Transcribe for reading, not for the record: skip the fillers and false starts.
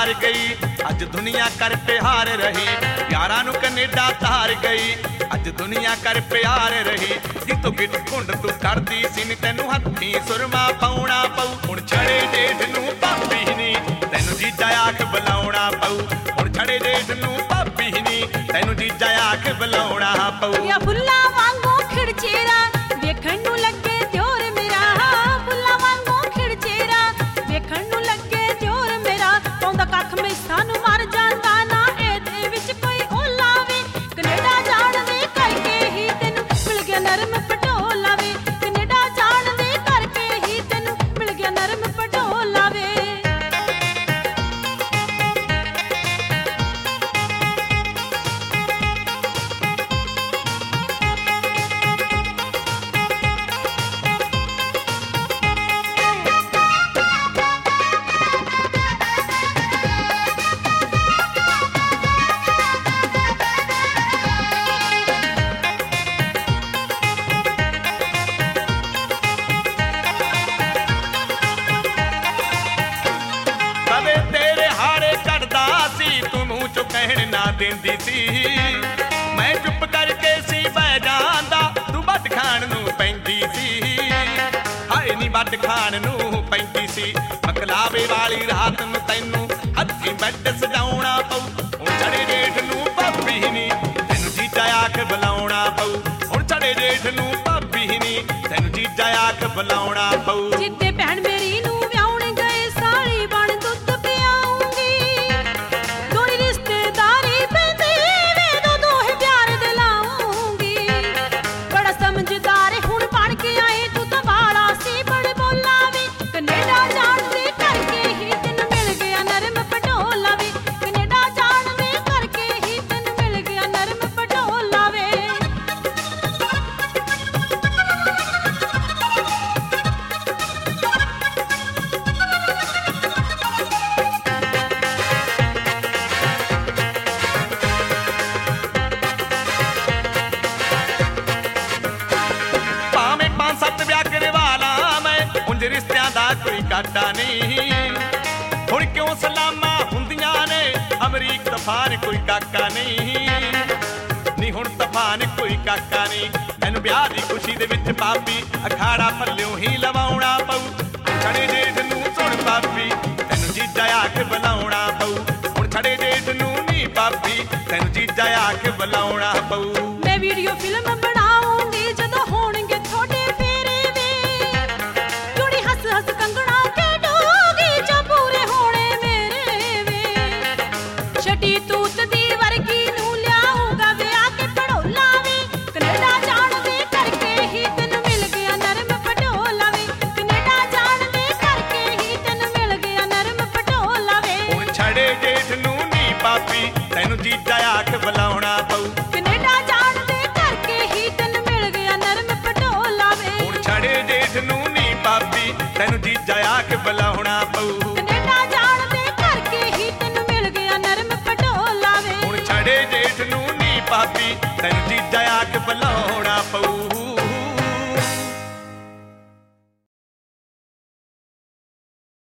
हार गई, अज दुनिया कर प्यार रही। यारां नूं कनेडा तार गई, अज दुनिया कर प्यार रही। जितों गिट घुंड तू करदी सी नी, तैनूं हत्थीं सुरमा पाउणा पऊ। हुण छड़े जेठ नूं भाबी नी, तैनूं जीजा आख बुलाउणा पऊ। हुण छड़े जेठ नूं भाबी नी, तैनूं जीजा आख बुलाउणा पऊ। या फुल्लां वांगू खिड़ चेहरा वेखण नूं लगे दियोर मेरा, फुल्लां वांगू खिड़ चेहरा वेखण नूं लगे दियोर मेरा। पाउंदा कख में सानू मर जांदा ना, इहदे विच कोई ओला वे। कनेडा जाण दे करके ही तैनूं मिल गया नरम पटोला वे, कनेडा जाण दे करके ही तैनूं मिल गया नरम पटोला वे। कहण ना देंदी सी, मैं चुप करके सी बह जांदा, तू बट खाण नूं पैंदी सी। हाए नी बट खाण नूं पैंदी सी। मकलावे वाली रात नूं तैनूं हत्थीं बैड सजाउणा पऊ। हुण छड़े जेठ नूं भाबी नी, तैनूं जीजा आख बुलाउणा पऊ। हुण छड़े जेठ नूं भाबी नी, तैनूं जीजा आख बुलाउणा पऊ। जिद्दे भैण मेरी नूं व्याउण गए साली बण दुੱਧ पियाऊंगी, दोरी रिश्तेदारी पैंदी वे दो दोहे प्यार दिलाऊंगी। बड़ा समझदार हुण बण के आए तू तां बाला सी बड़े बोला वे। कनेडा जाण दे करके ही तैनूं मिल गया नरम पटोला वे, कनेडा जाण दे करके ही तैनूं मिल गया नरम पटोला वे। ਭਾਵੇਂ 5-7 ਵਿਆਹ ਕਰਵਾ ਲਾਂ ਮੈਂ, ਉਂਝ ਰਿਸ਼ਤਿਆਂ ਦਾ ਕੋਈ ਘਾਟਾ ਨਹੀਂ। ਹੁਣ ਕਿਉਂ ਸਲਾਮਾਂ ਹੁੰਦੀਆਂ ਨੇ, ਅਮਰੀਕ ਤੂਫਾਨ ਕੋਈ ਕਾਕਾ ਨਹੀਂ। ਨੀ ਹੁਣ ਤੂਫਾਨ ਕੋਈ ਕਾਕਾ ਨਹੀਂ। ਮੈਨੂੰ ਵਿਆਹ ਦੀ ਖੁਸ਼ੀ ਦੇ ਵਿੱਚ ਭਾਬੀ ਅਖਾੜਾ ਪੱਲਿਓਂ ਹੀ ਲਵਾਉਣਾ ਪਊ। ਛੜੇ ਜੇਠ ਨੂੰ ਸੁਣ ਭਾਬੀ, ਤੈਨੂੰ ਜੀਜਾ ਆਖ ਬੁਲਾਉਣਾ ਪਊ। ਹੁਣ ਛੜੇ ਜੇਠ ਨੂੰ ਨੀ ਭਾਬੀ, ਤੈਨੂੰ ਜੀਜਾ ਆਖ ਬੁਲਾਉਣਾ ਪਊ। मैं वीडियो फिल्म बनाऊंगी जदों होणगे थोड़े फेरे वे, जोड़ी हस हस कंगना खेडूगी जो पूरे होने मेरे वे। छटी तूत दी वर्गी नूं लियाऊंगा विआह के पड़ोला वे, कनेडा जाण दे करके ही तैनूं मिल गया नरम पटोला वे, कनेडा जाण दे करके ही तैनूं मिल गया नरम पटोला वे। ਹੁਣ ਛੜੇ ਜੇਠ ਨੂੰ ਨੀ ਭਾਬੀ, ਤੈਨੂੰ ਜੀਜਾ ਆਖ ਬੁਲਾਉਣਾ ਪਊ। कनेडा जाण दे करके ही तैनूं मिल गया नरम पटोला वे, ਹੁਣ ਛੜੇ ਜੇਠ ਨੂੰ ਨੀ ਭਾਬੀ, ਤੈਨੂੰ ਜੀਜਾ ਆਖ ਬੁਲਾਉਣਾ ਪਊ। कनेडा जाण दे करके ही तैनूं मिल गया नरम पटोला वे। ਹੁਣ ਛੜੇ ਜੇਠ ਨੂੰ ਨੀ ਭਾਬੀ, ਤੈਨੂੰ ਜੀਜਾ ਆਖ ਬੁਲਾਉਣਾ ਪਊ।